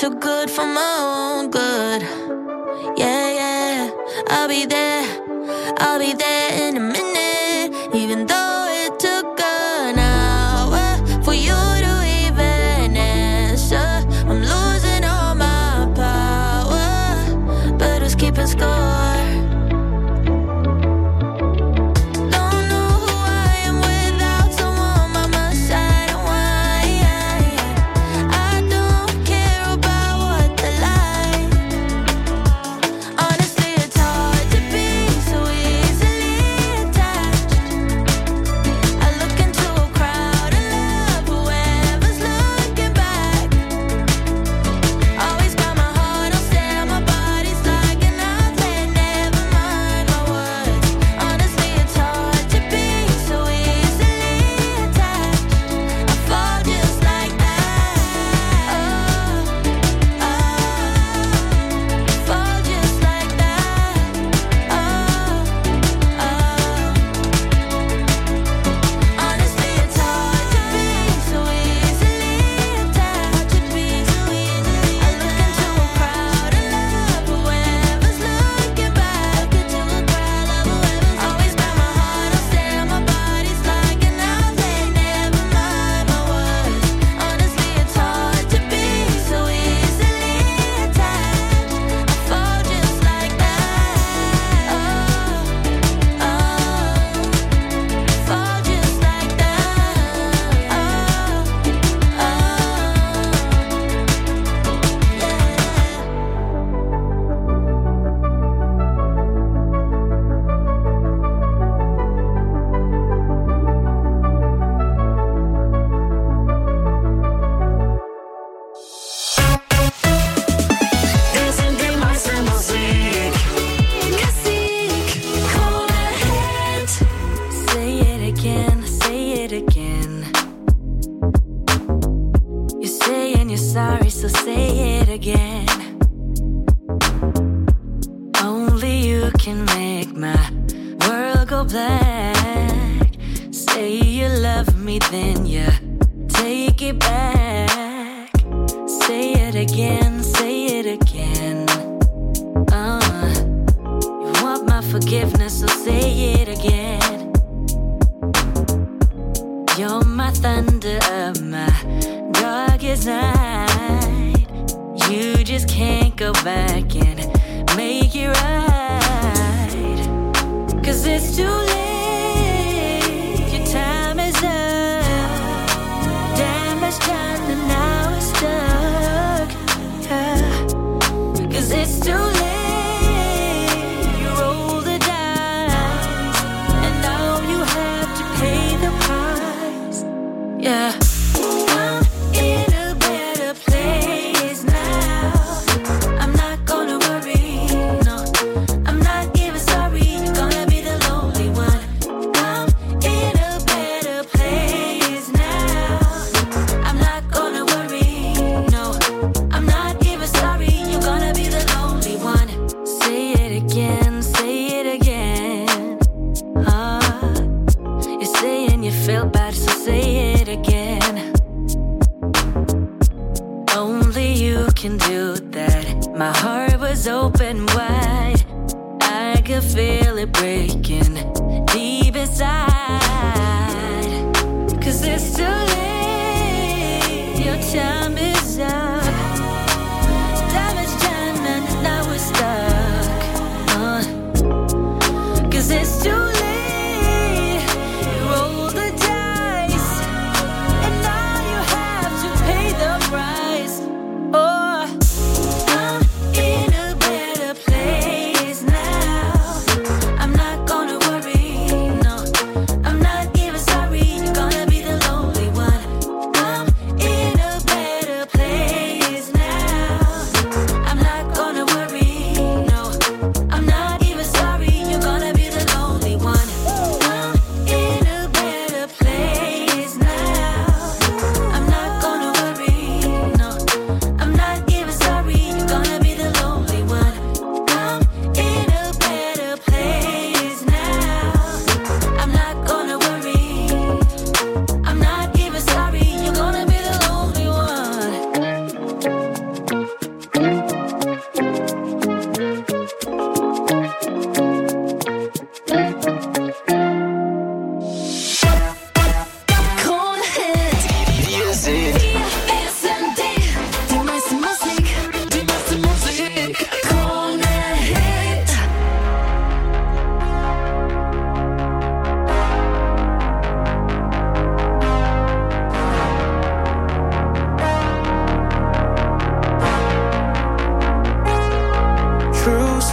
too good for my own good. Yeah, yeah, I'll be there in a minute. Even though it took an hour for you to even answer. I'm losing all my power, but who's keeping score?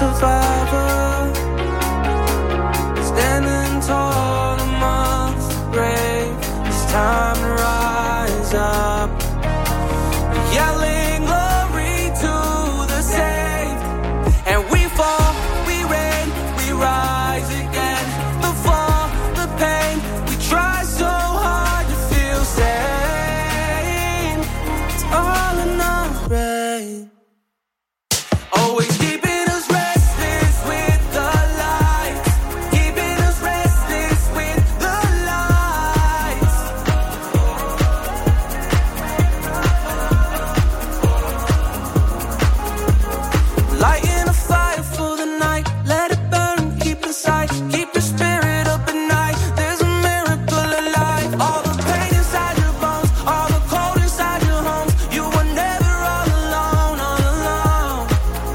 survivor, standing tall amongst the brave. It's time to rise up, yelling glory to the saved. And we fall, we reign, we rise again. The fall, the pain, we try so hard to feel sane. It's all in our brain. Always keeping us restless with the lights, keeping us restless with the lights. Lighting a fire for the night, let it burn, keep inside, keep your spirit up at night. There's a miracle alive. All the pain inside your bones, all the cold inside your homes. You were never all alone, all alone.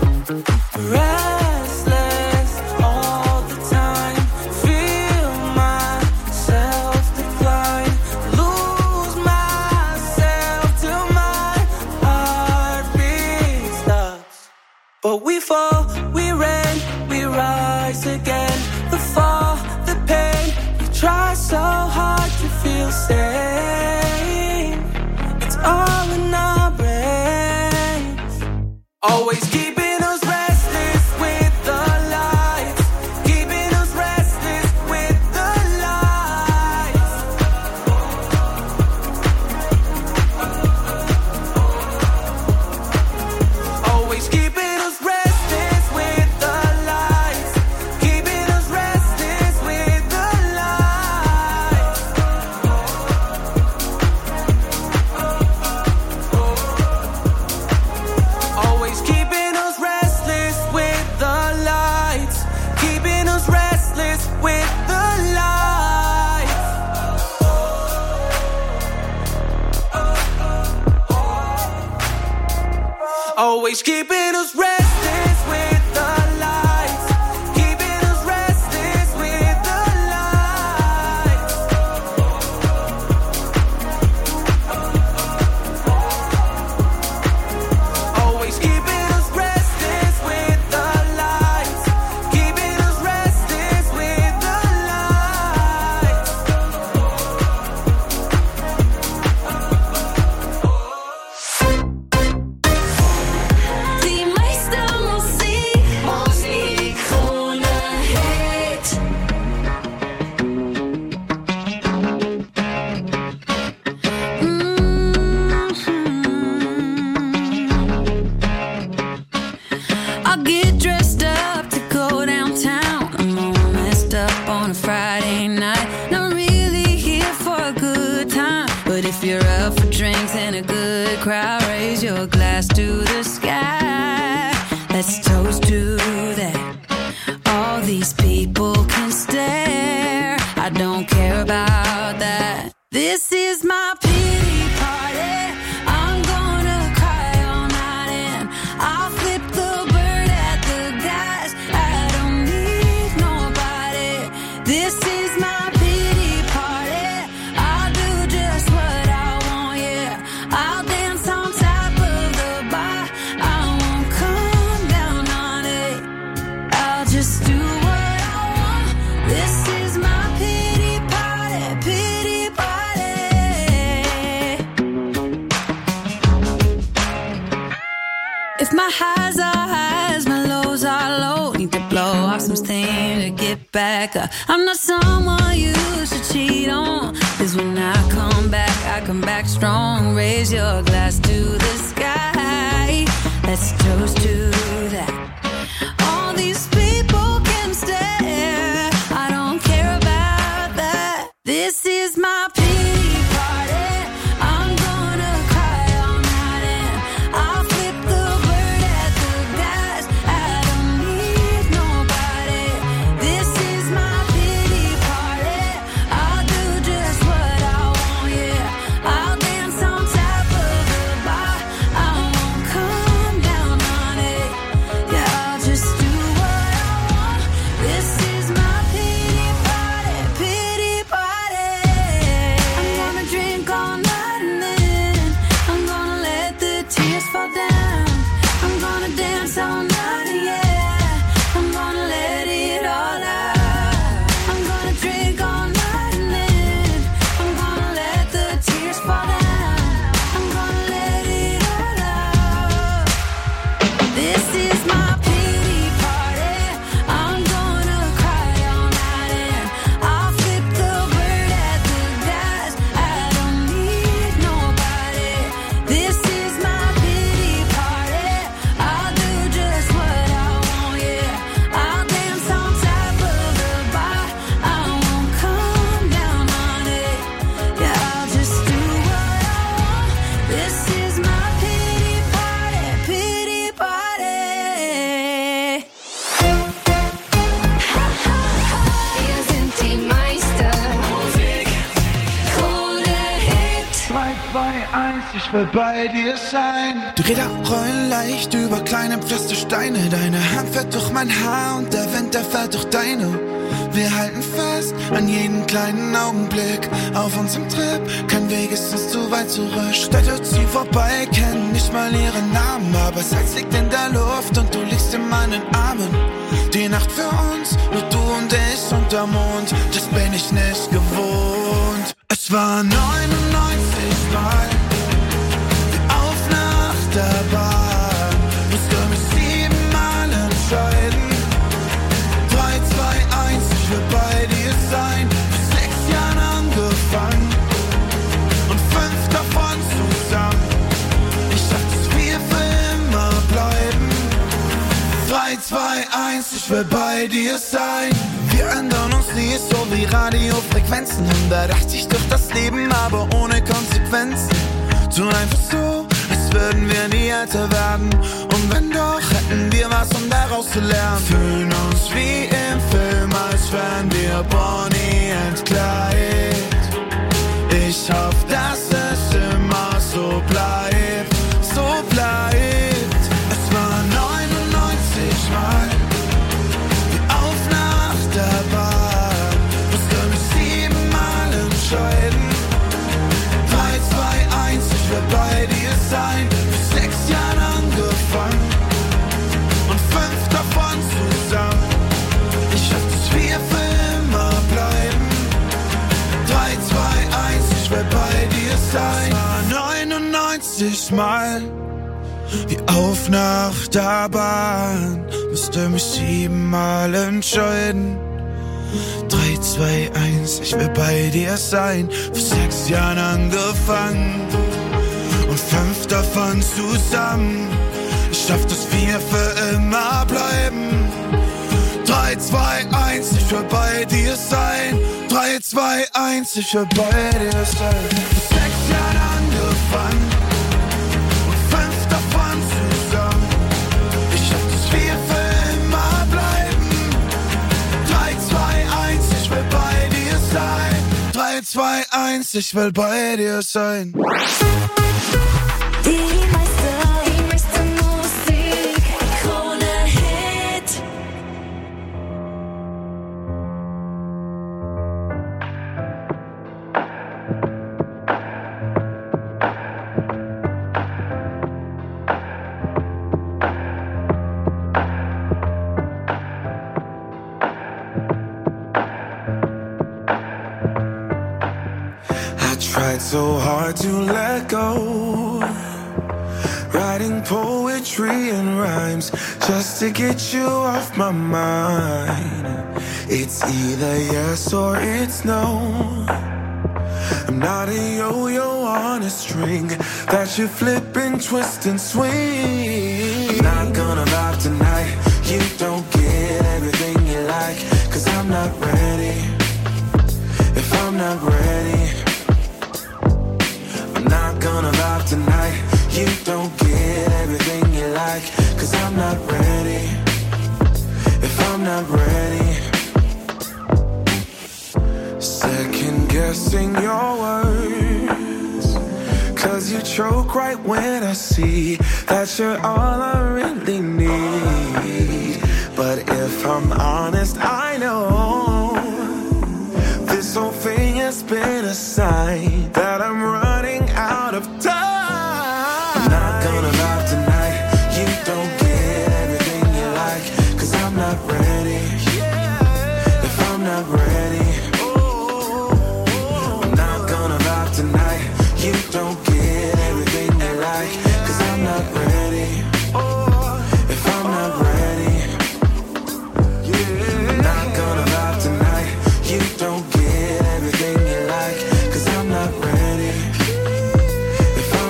Restless all the time, feel myself decline, lose myself till my heartbeat stops. But we fall, we reign, we rise again. The fall, the pain, we try so hard to feel sane. It's all in our brains. Always keeping us restless with the lights, keeping us restless with the lights. Always keeping us restless with the lights, keeping us restless with the lights. Always keeping us restless with the lights, keeping us restless with the lights. Always keeping us restless with the lights, keeping us restless with the lights. Always keeping us restless with the lights, keeping us restless with the lights. Die meeste muziek ohne Hate. I get dressed up to go downtown. I'm all messed up on a Friday night. Not really here for a good time, but if you're up for drinks and a good crowd, raise your glass to the sky. Let's toast to that. All these people can stare. I don't care about that. This is my pity party. I'm gonna cry all night and I'll flip the bird at the guys. I don't need nobody. This is my pity party. I'll do just what I want, yeah. I'll dance on top of the bar. I won't come down on it. I'll just do what I want. This is my pity party, pity party. If my highs are highs, my lows are low. Need to blow off some steam to get back up. I'm not someone you should cheat on, 'cause when I come back strong. Raise your glass to the sky. Let's toast to that. All these people can stare. I don't care about that. This is my pity party. I'm gonna cry all night and I'll flip the bird at the guys. I don't need nobody. This is my pity party. I'll do just what I want, yeah. I'll dance on top of the bar. I won't come down on it. Yeah, I'll just do what I want. This is my pity party, pity party. 1, ich will bei dir sein. Die Räder rollen leicht über kleine Pflastersteine. Deine Hand fährt durch mein Haar und der Wind, der fährt durch deine. Wir halten fest an jeden kleinen Augenblick auf unserem Trip. Kein Weg ist uns zu weit zurück. Städte ziehen vorbei, kennen nicht mal ihren Namen, aber Sex liegt in der Luft und du liegst in meinen Armen. Die Nacht für uns, nur du und ich unter Mond, das bin ich nicht gewohnt. Es war 99 Mal wie auf einer Achterbahn. Musste mich 7 Mal entscheiden. 3, 2, 1, ich will bei dir sein. Vor 6 Jahren angefangen und 5 davon zusammen. Ich dachte, dass wir für immer bleiben. 3, 2, 1, ich will bei dir sein. Wir ändern uns nie, so wie Radiofrequenzen. 180 durch das Leben, aber ohne Konsequenzen. Tun einfach so, als würden wir nie älter werden. Und wenn doch, hätten wir was, um daraus zu lernen. Fühlen uns wie im Film, als wären wir Bonnie and Clyde. Ich hoffe, dass es immer so bleibt, so bleibt. Es war 99 Mal wie auf einer Achterbahn. Musste mich 7 Mal entscheiden. 3, 2, 1, ich will bei dir sein. Vor 6 Jahren angefangen und 5 davon zusammen. Ich hoffe, dass wir für immer bleiben. 3, 2, 1, ich will bei dir sein. Es war 99 Mal wie auf einer Achterbahn. Musste mich 7 Mal entscheiden. 3, 2, 1, ich will bei dir sein. Vor 6 Jahren angefangen und 5 davon zusammen. Ich schaff, dass wir für immer bleiben. 3, 2, 1, ich will bei dir sein. 3, 2, 1, ich will bei dir sein. Vor 6 Jahren angefangen und 5 davon zusammen. Ich schaff, dass wir für immer bleiben. 3, 2, 1, ich will bei dir sein. 3, 2, 1, ich will bei dir sein. Die meiste Musik, Krone Hit. Tried so hard to let go, writing poetry and rhymes just to get you off my mind. It's either yes or it's no. I'm not a yo-yo on a string that you flip and twist and swing. I'm not gonna vibe tonight, you don't get everything you like, 'cause I'm not ready. If I'm not ready, I'm not gonna vibe tonight, you don't get everything you like, 'cause I'm not ready. If I'm not ready, second guessing your words, 'cause you choke right when I see that you're all I really need. But if I'm honest, I know this whole thing has been a sign that I'm running out of time. I'm not gonna vibe tonight, you don't get everything you like, 'cause I'm not ready. If I'm not ready, I'm not gonna vibe tonight, you don't get everything you like, 'cause I'm not ready. If I'm not ready, I'm not gonna vibe tonight, you don't get everything you like, 'cause I'm not ready. If I'm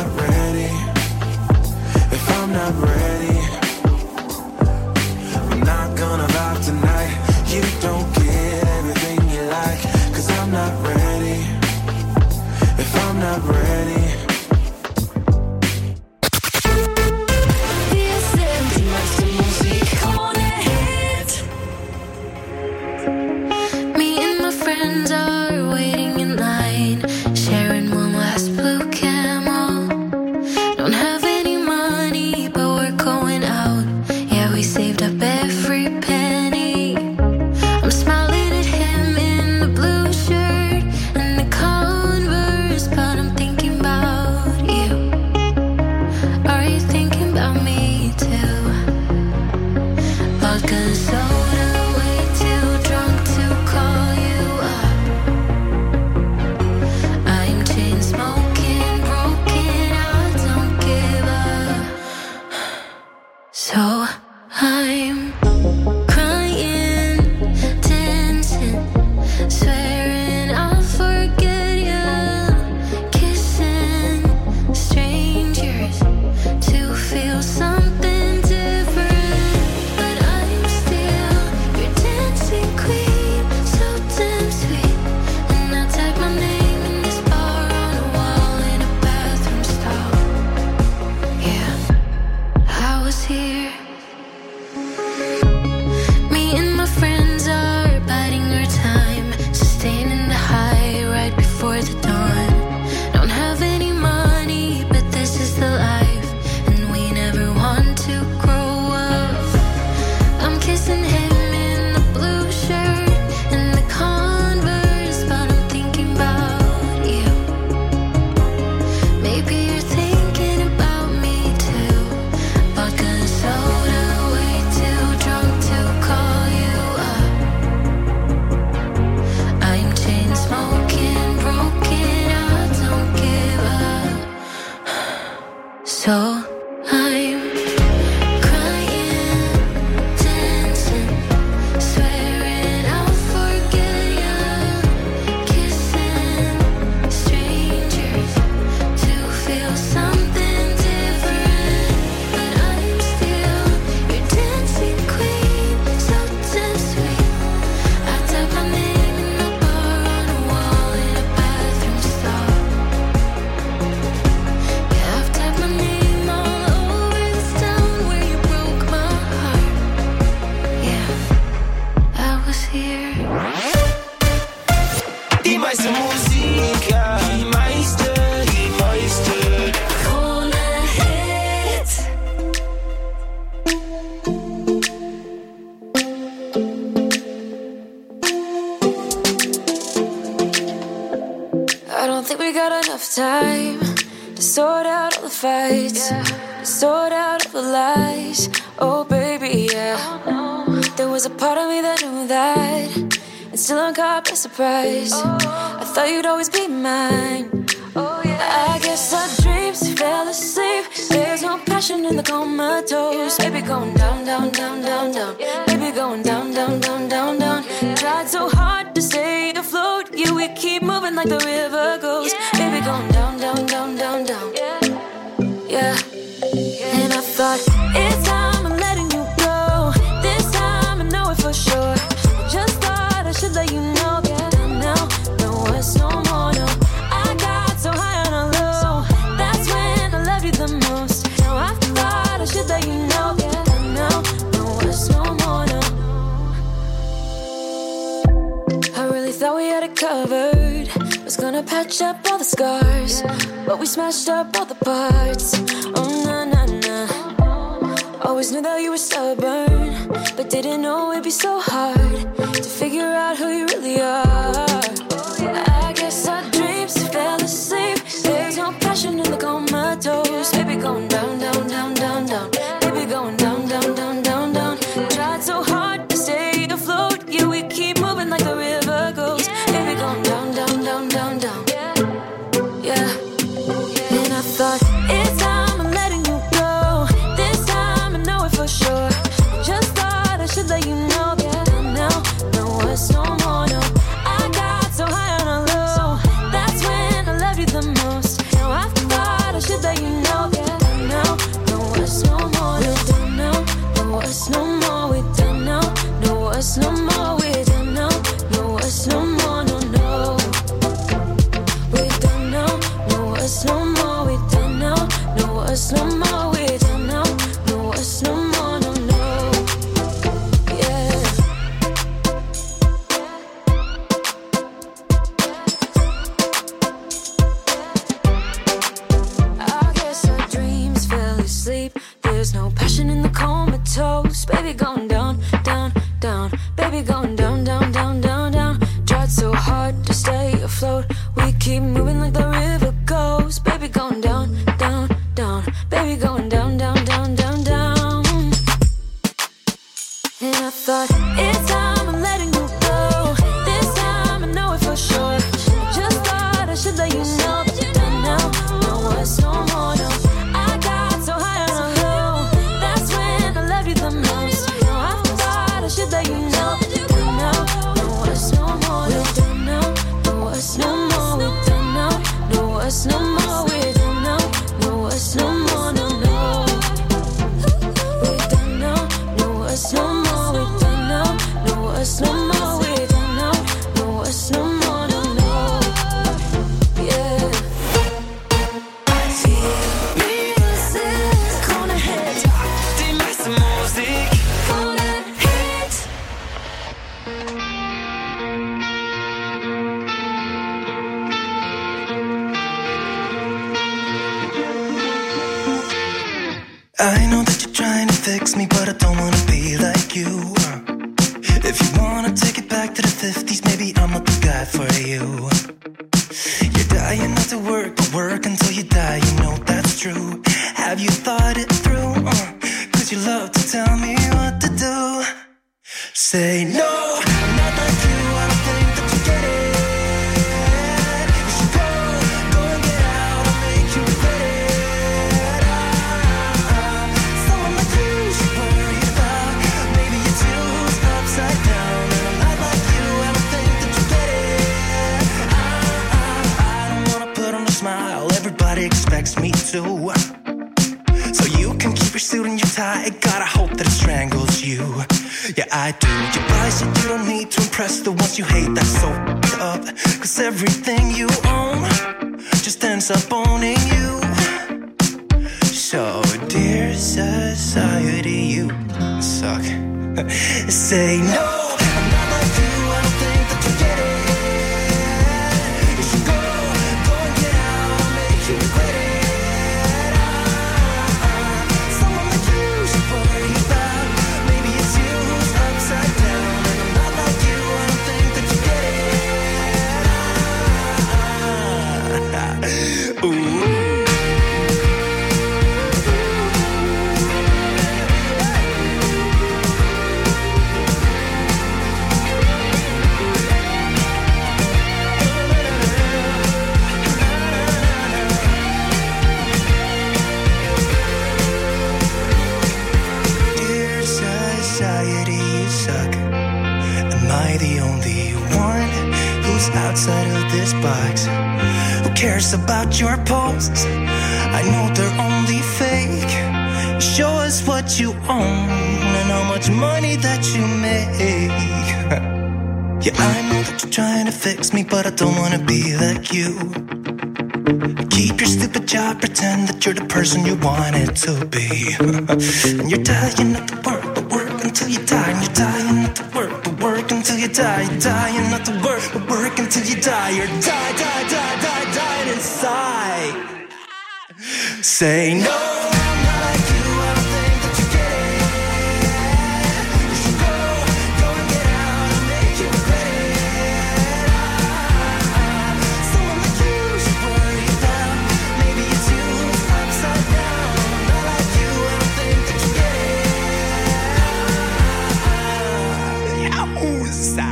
not ready, if I'm not ready, I'm not gonna vibe tonight. You don't get everything you like, 'cause I'm not ready, if I'm not ready. Me and my friends are waiting in line, sharing one last blue Camel. Don't have any money, but we're going out. Yeah, we saved up every penny. I'm smiling at him in the blue shirt and the Converse, but I'm thinking about you. Are you thinking about me too? Vodka soda, way too drunk to call you up. I'm chain smoking, broken, I don't give up. So I'm crying, dancing, swearing I'll forget you. Kissing strangers to feel something different. But I'm still your dancing queen, so damn sweet. And I type my name in this bar on a wall in a bathroom stall. Yeah, I was here. Me and my friends are biding our time, sustaining the high right before the dawn. Don't have any money, but this is the life, and we never want to grow up. I'm kissing him in the blue shirt and the Converse, but I'm thinking about you. Maybe you're thinking about me too. Vodka soda, way too drunk to call you up. I'm chain smoking, broken, I don't give up. So I'm crying, dancing, swearing I'll forget you. Kissing strangers to feel something different. But I'm still your dancing queen, so damn sweet. I type my name in the bar on a wall in a bathroom stall. Yeah, I've typed my name all over this town where you broke my heart. Yeah, I was here. Die meiste Musik, ja. Die meiste. Krone Hit. I don't think we got enough time to sort out all the fights, to sort out all the lies. Oh baby, yeah. There was a part of me that knew that, and still I'm caught by surprise. I thought you'd always be mine. I guess our dreams fell asleep. There's no passion in the comatose. Baby going down, down, down, down, down. Baby going down, down, down, down, down. Tried so hard to stay afloat. Yeah, we keep moving like the river goes. Baby going down, down, down, down, down. Yeah. And I thought, it's time I'm letting you go. This time I know it for sure. Just thought I should let you know. Yeah, now, no words no more, no. I got so high on a low. That's when I loved you the most. Now I thought I should let you know. Yeah, now, no words no more, no. I really thought we had it covered. Was gonna patch up all the scars, but we smashed up all the parts. Oh, na, na, na. Always knew that you were stubborn, but didn't know it'd be so hard to figure out who you really are. I guess our dreams fell asleep. There's no passion in the comatose. Baby going down, down, down, down, down. Baby going down, down, down, down, down. Tried so hard to stay afloat. Yeah, we keep moving like the river goes. Baby going down, down, down, down, down. Yeah. And I thought, it's time I'm letting you go. This time I know it for sure. Just thought I should let you know. Yeah, now, no words no more, no. I got so high on a low. That's when I loved you the most. Now I thought I should let you worse no more. We don't know, no worse no more, no, no. Yeah. I guess our dreams fell asleep. There's no passion in the comatose. Baby going down, down, down. Baby going down, down, down, down, down. Tried so hard to stay afloat. We keep moving like the river goes. Baby going down, down, down. Baby going down, down, down, down, down. And I thought, it's time I'm letting you go. This time I know it for sure. Just thought I should let you know that you're done now. No worse, no more, no. I got so high on a low. That's when I loved you the most. Now I thought I should let you know that you're done now. No worse, no more, no. We're done now. No worse, no more. We're done now. No worse, no more. We're done now. No worse, no more, no, no. We're done now. No worse, no more. We're done now. No worse, no more. We're done now. No worse, no more, no, no. Yeah. Gonna hit. Die meiste Musik. Gonna hit. I know that you're trying to fix me, but I don't wanna be like you. If you wanna take it back to the 50s, maybe I'm not the guy for you. You're dying not to work, but work until you die, you know that's true. Have you thought it through? Cause you love to tell me what to do. Say no, I'm not like you, I don't think that you get it. You should go and get out, I'll make you regret it. Someone like you should worry about. Maybe it's you who's upside down. And I'm not like you, I don't think that you get it. I don't wanna put on a smile, everybody expects me to. So you can keep your suit and your tie, gotta hope that it strangles you. Yeah, I do. You buy shit you don't need to impress the ones you hate, that's so f***ed up. Cause everything you own just ends up owning you. So, dear society, you suck. Say no, I'm not like you, I don't think that you get it. You should go and get out, I'll make you regret it. Someone like you should worry about. Maybe it's you who's upside down. And I'm not like you, I don't think that you get it. Ooh. Dear society, you suck. Am I the only one who's outside of this box? Who cares about your posts? I know they're only fake. Show us what you own and how much money that you make. Yeah, I know that you're trying to fix me, but I don't wanna be like you. Keep your stupid job, pretend that you're the person you wanted to be. And you're dying not to work, but work until you die. And you're dying not to work, but work until you die. You're dying not to work, but work until you die. You're dying inside. Say no, I'm not like you, I don't think that you get it. You should go and get out, I'll make you regret it. Someone like you should worry about. Maybe it's you who's upside down. I'm not like you, I don't think that you get it. Yowza.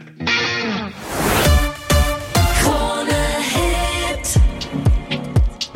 Gonna hit.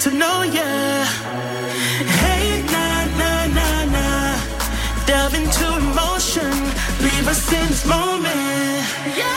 to know ya. Hey, nah, nah, nah, nah. Delve into emotion, leave us in this moment. Yeah.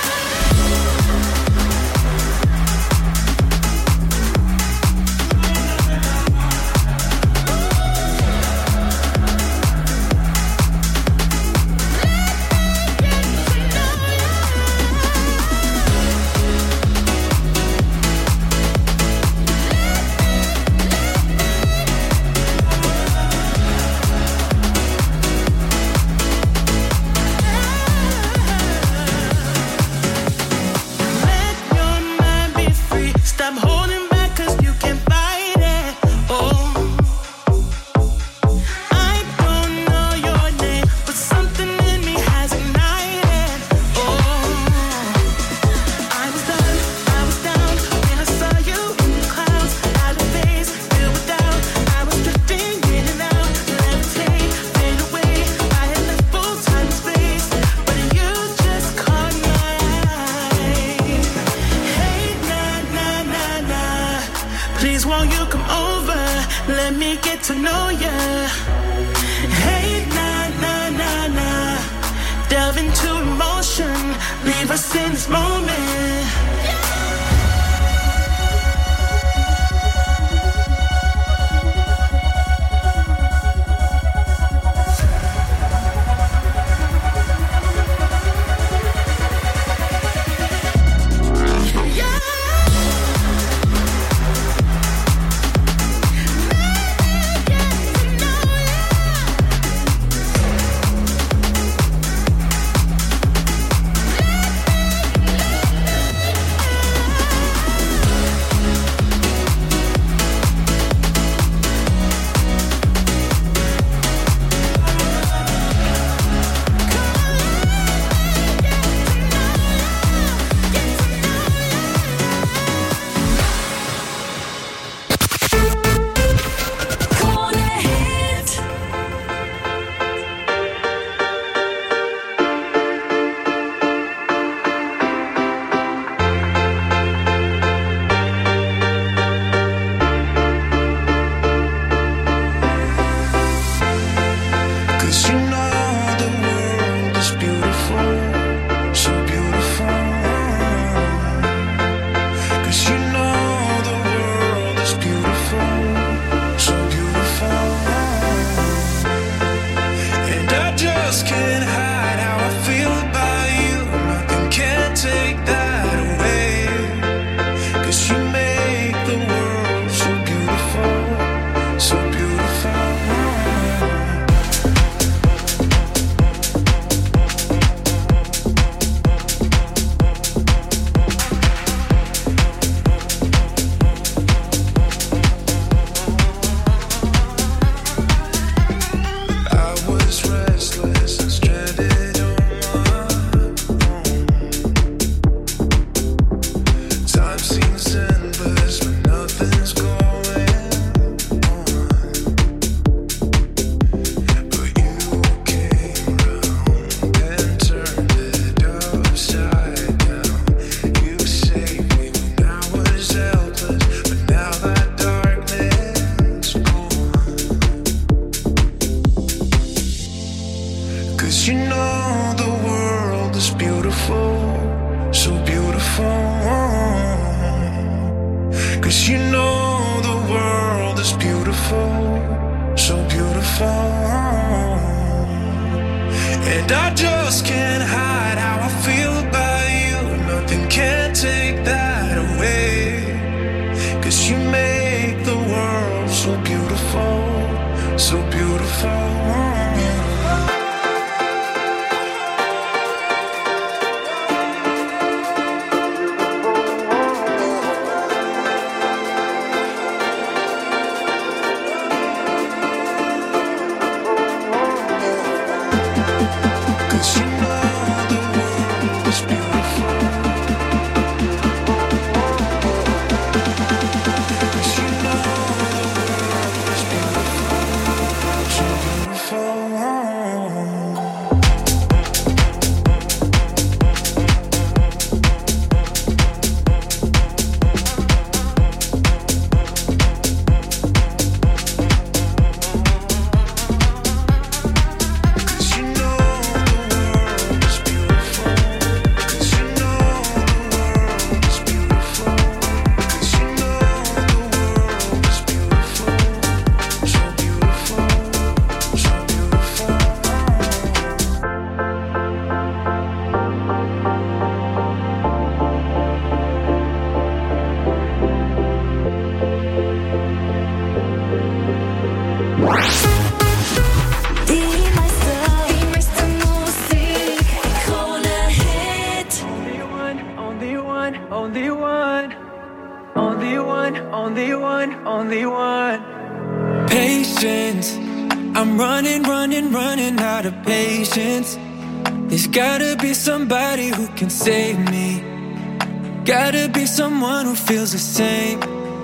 only one. Patience, I'm running out of patience. There's gotta be somebody who can save me. Gotta be someone who feels the same.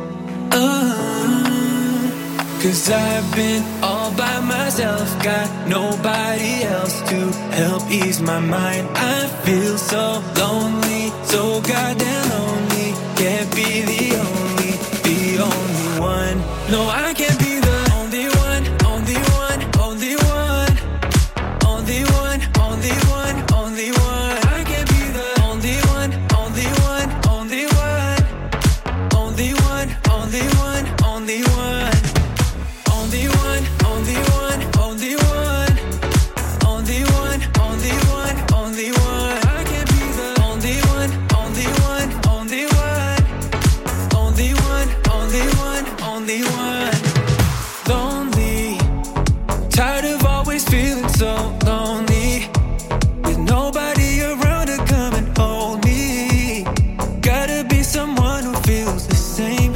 Cause I've been all by myself, got nobody else to help ease my mind. I feel so lonely, so goddamn lonely. Can't be the only one. No, I can't be the only one, only one, only one. Only one, only one, only one. I can't be the only one, only one, only one. Only one, only one, only one. Only one, only one, only one. Only one, only one, only one. I can't be the only one, only one, only one. Only one, only one, only one. Lonely, tired of always feeling so lonely. With nobody around to come and hold me. Gotta be someone who feels the same.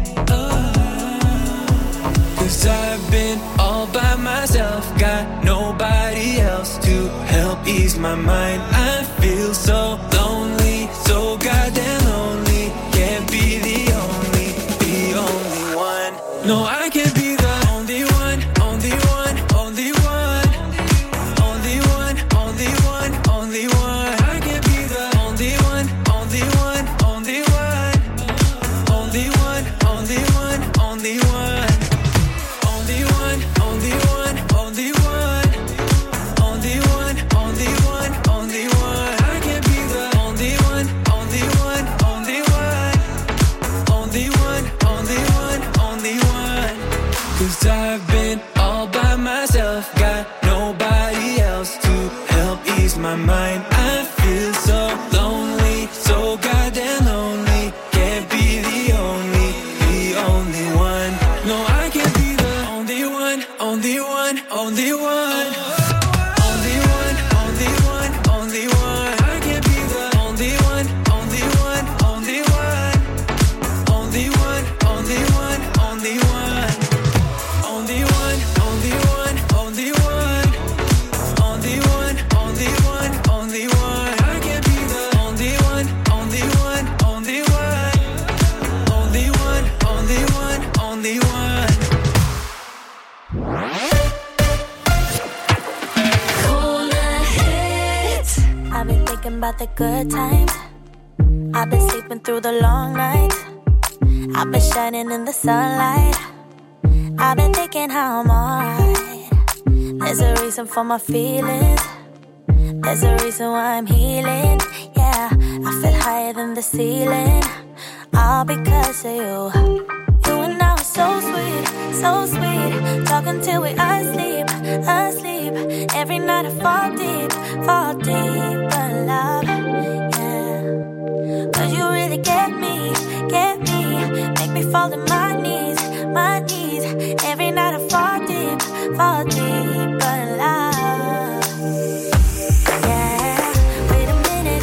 Cause I've been all by myself, got nobody else to help ease my mind. I feel so lonely, so goddamn lonely. Can't be the only one. No, I can't be the only one, only one, only one. Only one, only one, only one. I can't be the only one, only one, only one. Only one, only one, only one. Only one, only one, only one. Only one, only one, only one. I can't be the only one, only one, only one. Only one, only one, only one. Cause I've been all by myself, got nobody else to help ease my mind. I feel so lonely, so goddamn lonely. Can't be the only one. No, I can't be the only one, only one, only one. Only one, only one, only one. I can't be the only one, only one, only one. Only one, only one, only one. Only one, only one, only one. Only one, only one, only one. I can't be the only one, only one, only one. Only one, only one, only one. I've been thinking about the good times. I've been sleeping through the long nights. I've been shining in the sunlight. I've been thinking how I'm alright. There's a reason for my feelings. There's a reason why I'm healing. Yeah, I feel higher than the ceiling. All because of you. You and I are so sweet, so sweet. Talking till we asleep, asleep. Every night I fall deep in love. Yeah, cause you really get me. Make me fall to my knees. Every night I fall deep in love. Yeah, wait a minute.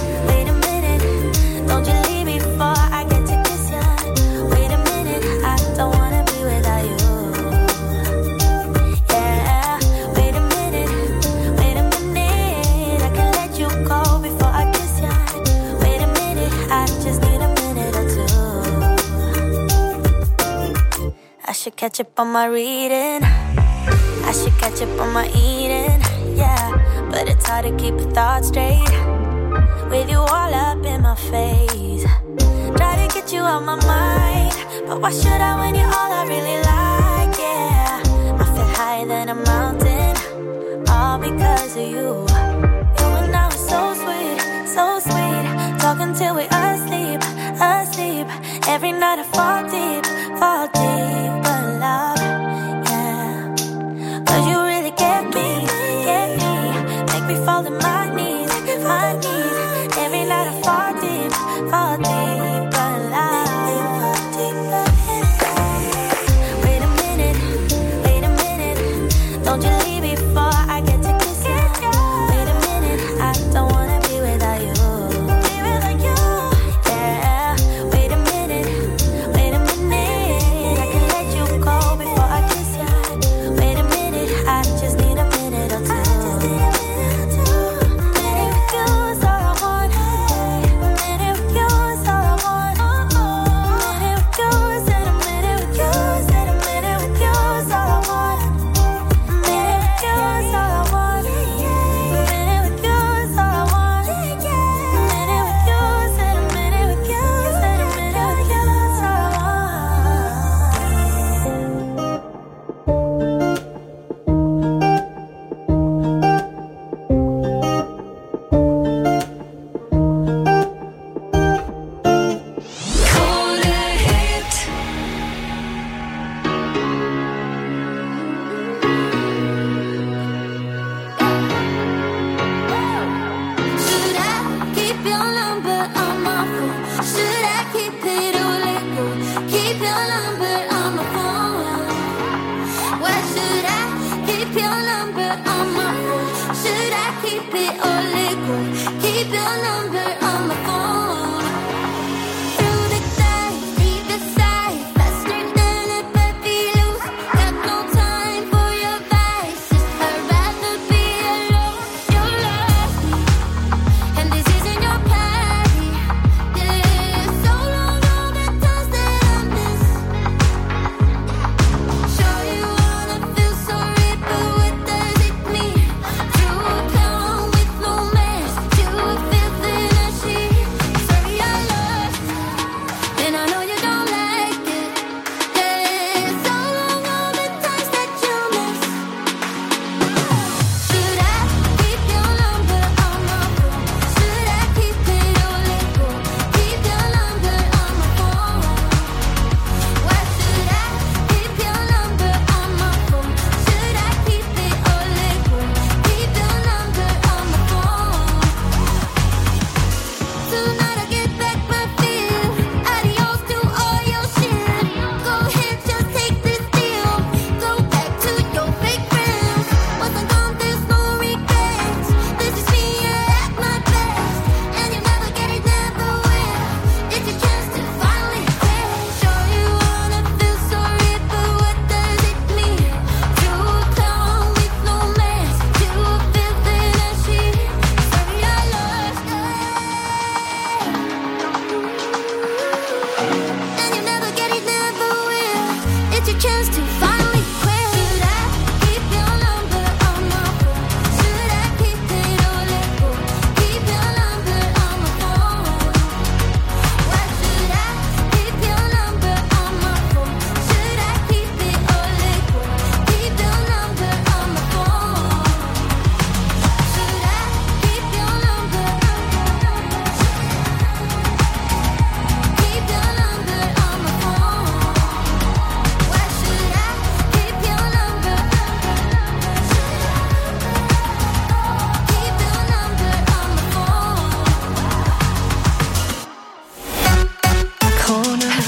Don't you leave me before I get to kiss ya. Wait a minute, I don't wanna be without you. Yeah, wait a minute. I can let you go before I kiss ya. Wait a minute, I just need a minute or two. I should catch up on my reading. I should catch up on my eating. Yeah, but it's hard to keep your thoughts straight with you all up in my face. Try to get you out my mind, but why should I when you're all I really like? Yeah, I feel higher than a mountain, all because of you. You and I are so sweet, so sweet. Talking till we asleep. Every night I fall deep in love. Yeah, cause you really get me. Make me fall to my knees. Every night I fall deep in love. Wait a keep it or let go? Keep your number on my phone. Through the day, leave the side, faster than a puppy loose. Got no time for your vices. I'd rather be alone. You lost me, and this isn't your party. Yeah, so long all the times that I miss. Sure you wanna feel sorry, but what does it mean? To a clown with no mask, to a filth in a sheet. Sorry I lost you, and I know you don't like it. Yeah, so long all the times that you miss. Should I keep your number on my phone? Should I keep it or let go? Keep your number on my phone. Why should I keep your number on my phone? Should I keep it or let go? Keep your number on my phone. Tonight I get back my feel. Adios to all your shit. Go ahead, just take this deal. Go back to your fake friends. Once I'm gone, there's no regrets. This is me at my best, and you never get it, never will. It's your chance to finally quit. Sure you wanna feel sorry, but what does it mean? To a clown with no mask, to a filth in a sheet. Sorry I lost you, and you never get it, never will. It's your chance to finally quit. Should I keep your number on my phone? Should I keep it or let go? Keep your number on my phone. Why should I keep your number on my phone? Should I keep it or let go? Keep your number on my phone. Should I keep your number? Keep your number on my phone. Why should I keep your number? Keep your number on my phone. Corner.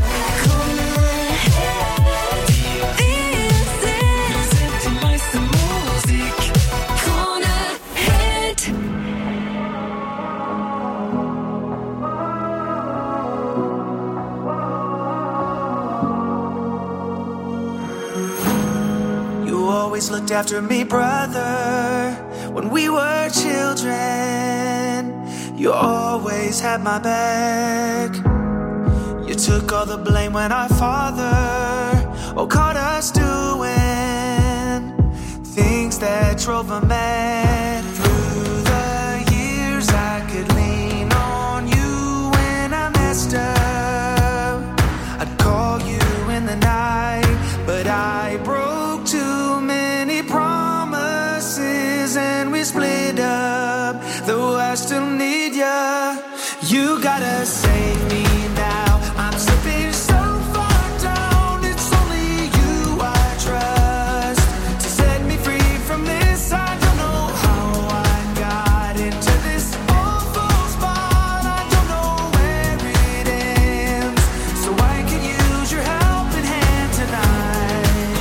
Die meiste Musik. Corner Hit. You always looked after me, brother, when we were children. You always had my back. You took all the blame when our father caught us doing things that drove him mad. Through the years, I could lean on you when I messed up. I'd call you in the night, but I broke too many promises and we split up. Though I still need ya, you gotta save me now. I'm slipping so far down. It's only you I trust to set me free from this. I don't know how I got into this awful spot. I don't know where it ends, so I can use your helping hand tonight.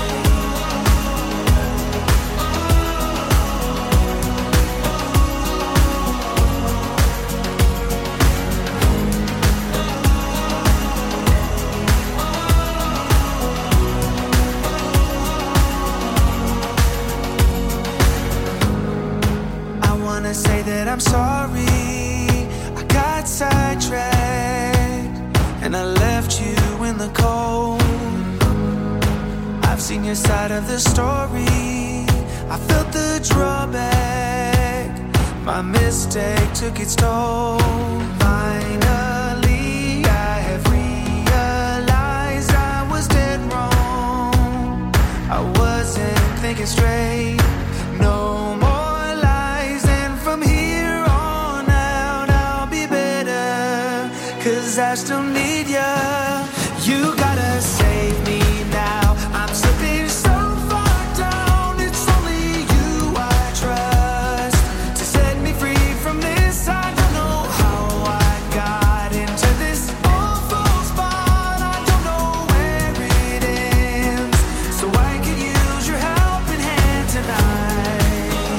I wanna say that I'm sorry. I got sidetracked and I left you in the cold. I've seen your side of the story. I felt the drawback. My mistake took its toll. Finally, I have realized I was dead wrong. I wasn't thinking straight. No more lies, and from here on out, I'll be better. 'Cause I still need ya. You gotta save me now. I'm slipping so far down. It's only you I trust to set me free from this. I don't know how I got into this awful spot. I don't know where it ends, so I can use your helping hand tonight.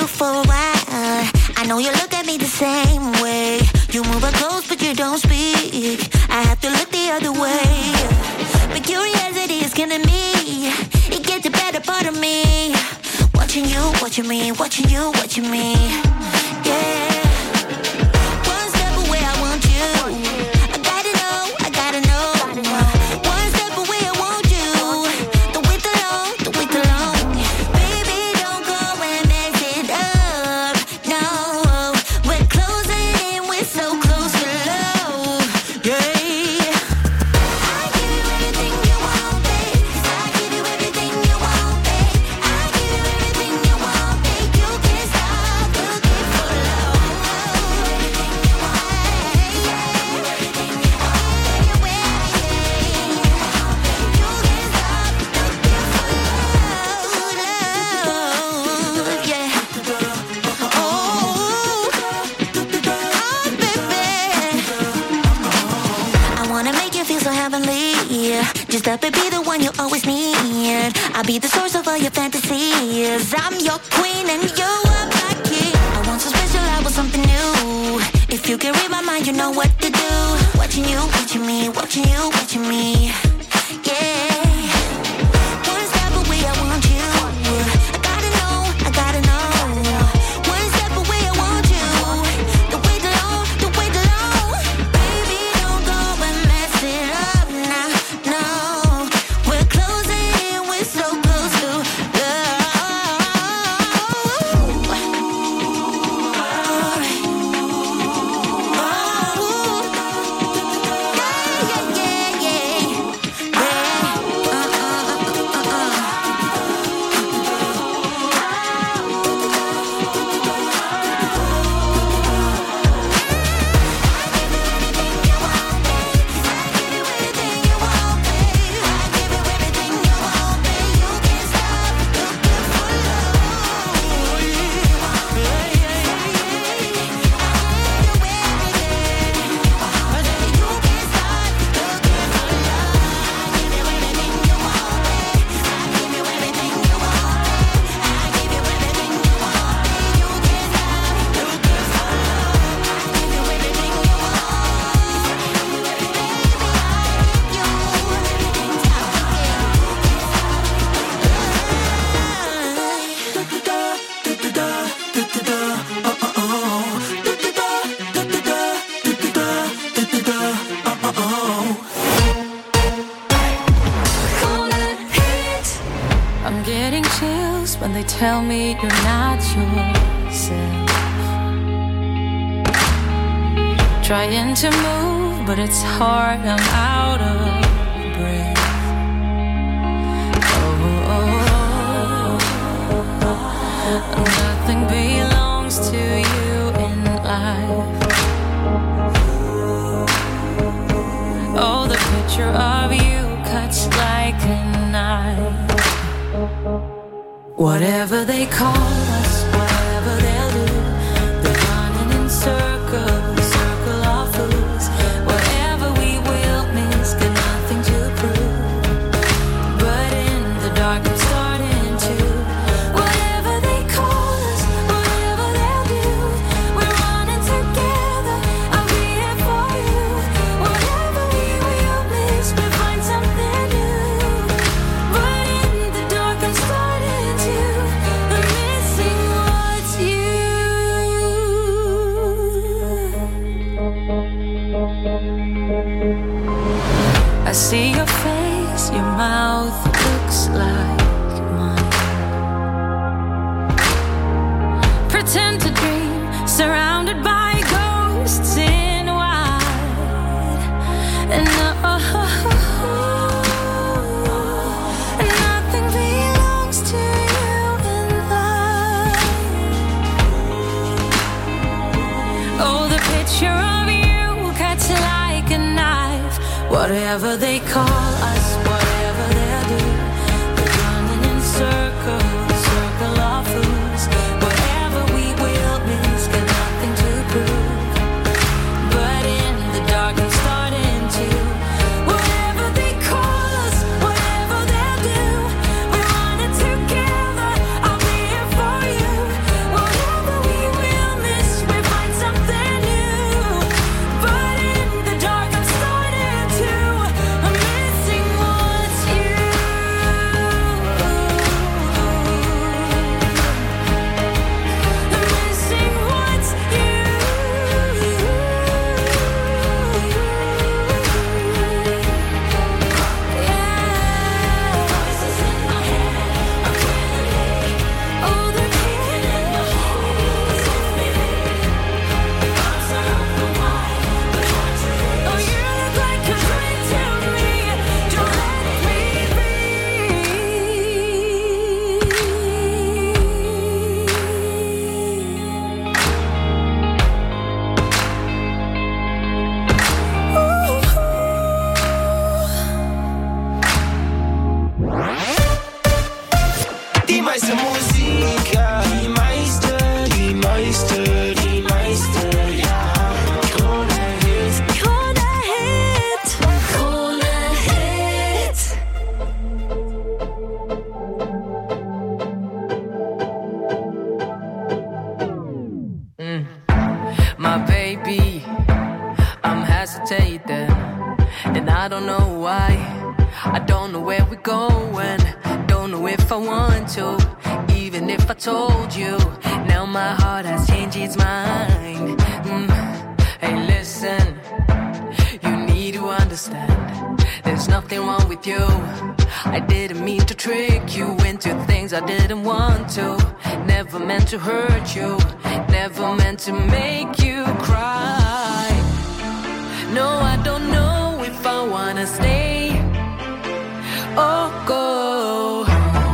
for a while. I know you look at me the same way. You move up close but you don't speak. I have to look the other way. But curiosity is killing me. It gets the better part of me. Watching you, watching me, watching you, watching me. Yeah. One step away, I want you. I gotta know, I gotta know. One step away, I want you. Don't wait too long, don't wait too long. Baby, don't go and mess it up. No, we're closing in, we're so close to love. Yeah. I give you everything you want, babe. I give you everything you want, babe. I give you everything you want, babe. You can't stop looking for love. Everything you want, everything you want, you can't stop looking for love, yeah. I wanna make you feel so heavenly. Just let me be the one you always need. I'll be the source of all your fantasies. I'm your queen and you are my king. I want so special, I want something new. If you can read my mind, you know what to do. Watching you, watching me, watching you, watching me. Yeah. One step away, I want you. I gotta know, I gotta know. One step away, I want you. Don't wait too long, don't wait too long. Baby, don't go and mess it up now, no. We're closing in, we're so close to I'm getting chills when they tell me you're not yourself. Trying to move, but it's hard, I'm out of breath. Nothing belongs to you in life. Oh, the picture of you cuts like a knife. Whatever they call us, whatever they'll do, they're running in circles, circle of fools. Whatever we will miss, got nothing to prove. But in the dark, I'm starting to. Whatever they call us, whatever they'll do, we're running together. I'll be here for you. Whatever we will miss, we'll find something new. But in the dark, I'm starting to. I'm missing what's you. I see your face, your mouth looks like mine. Pretend to dream, surrounded by ghosts in white. And nothing belongs to you in life. Oh, the picture of you cuts like a knife. Whatever they call us, whatever they'll do, they're running in circles, circle of fools. Whatever we will miss, got nothing to prove. But in the dark, I'm starting to. Whatever they call us, whatever they'll do, we're running together. I'll be here for you. Whatever diese Musik, ja. Die meiste, ja. Krone Hit. Krone Hit. Krone Hit. My baby, I'm hesitating, and I don't know why. I don't know where we're going, don't know if I want to, even if I told you. Now my heart has changed its mind. Hey, listen, you need to understand, there's nothing wrong with you. I didn't mean to trick you into things I didn't want to. Never meant to hurt you, never meant to make you cry. No, I don't know if I wanna stay or go.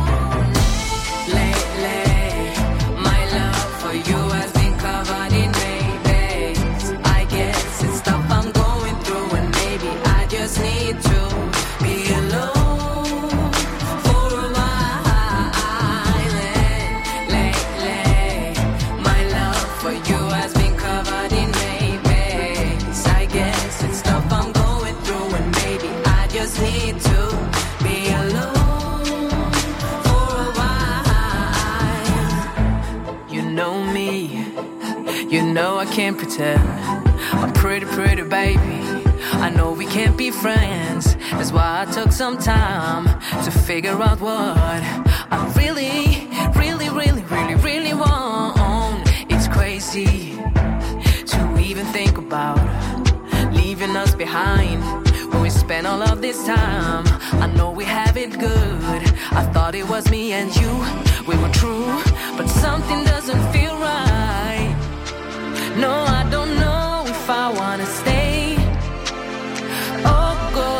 Lately, my love for you has been covered in maybes. I guess it's stuff I'm going through, and maybe I just need to be alone for a while. Lately, my love for you has been covered in maybes. I guess it's stuff I'm going through, and maybe I just need to be alone for a while. You know me, you know I can't pretend. I'm pretty baby, I know we can't be friends. That's why I took some time to figure out what I really want. It's crazy to even think about leaving us behind when we spent all of this time. I know we have it good, I thought it was me and you, we were true, but something doesn't feel right. No, I don't know if I wanna stay or go.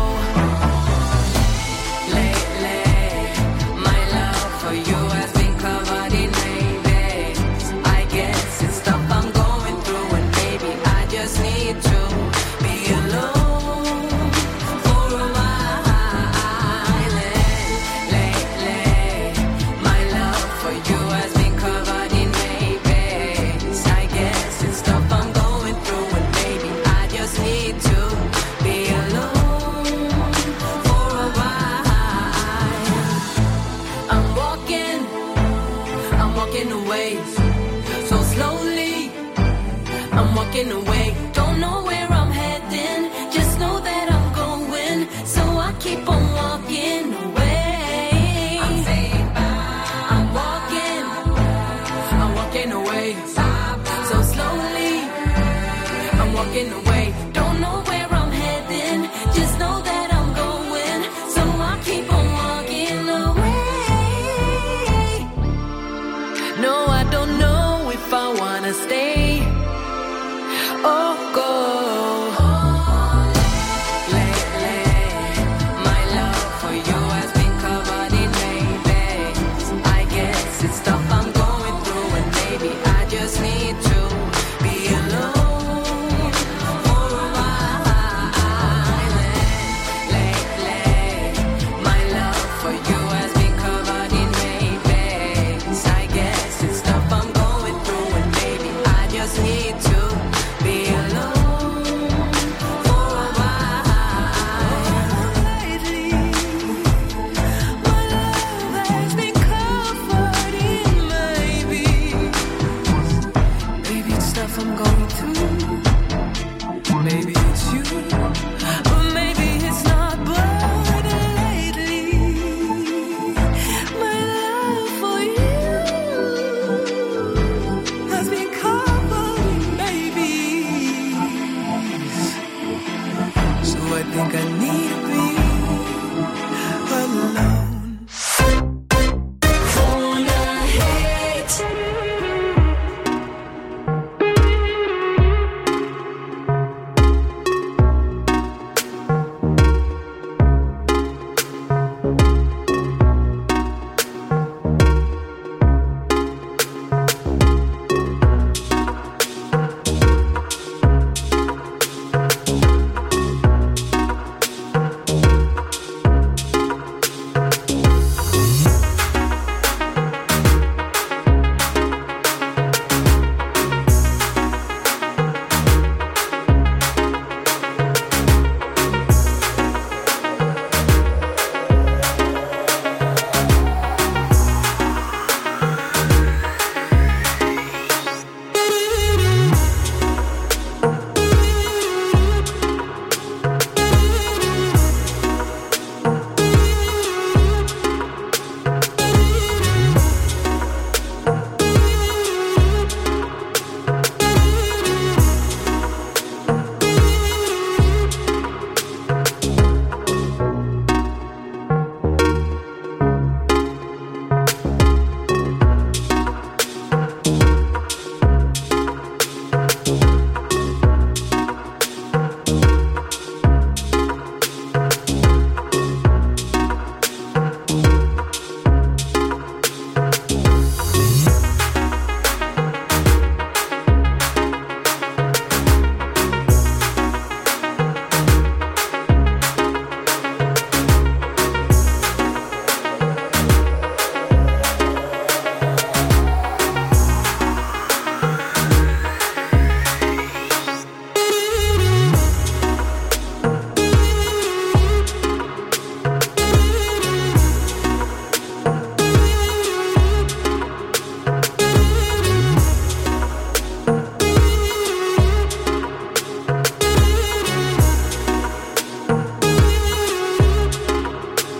Lately, my love for you has been covered in maybes. I guess it's stuff I'm going through, and maybe I just need to be alone for a while. Lately, my love for you has been covered in maybes. I guess it's stuff I'm going through, and maybe I just need to be alone for a while. I'm walking away, so slowly. I'm walking away, don't know where I'm heading, just know that I'm going, so I keep on walking away. I'm saying bye. I'm walking away, so slowly. I'm walking away.